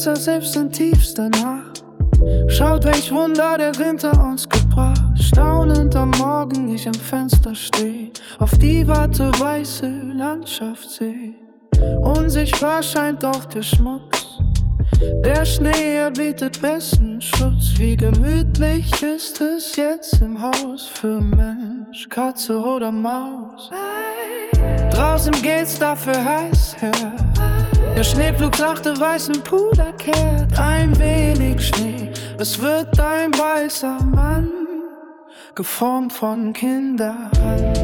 Fenster selbst in tiefster Nacht. Schaut, welch Wunder der Winter uns gebracht. Staunend am Morgen ich am Fenster steh, auf die warte weiße Landschaft seh. Unsichtbar scheint doch der Schmutz, der Schnee, er bietet besten Schutz. Wie gemütlich ist es jetzt im Haus für Mensch, Katze oder Maus. Draußen geht's dafür heiß her, der Schneepflug sachte weißen Puder kehrt. Ein wenig Schnee, es wird ein weißer Mann, geformt von Kinderhand.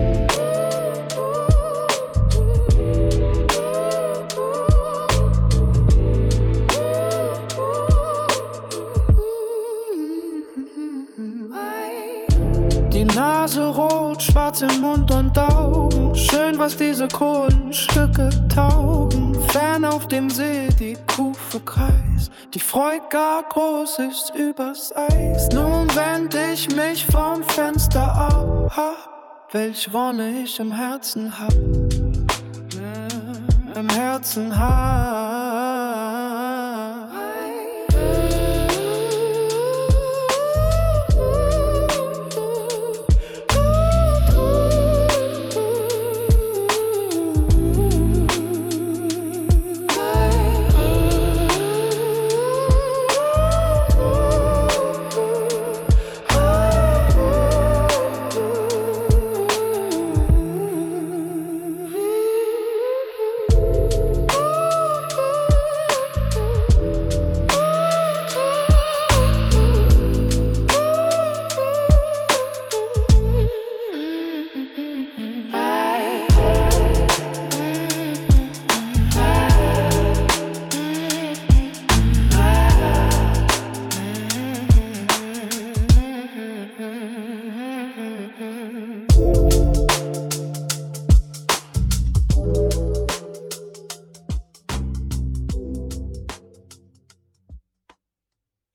Die Nase rot, schwarz im Mund und Augen. Schön, was diese Kohlenstücke taugen. Fern auf dem See die Kufe kreist. Die Freude gar groß ist übers Eis. Nun wend ich mich vom Fenster ab. Welch Wonne ich im Herzen hab. Im Herzen hab.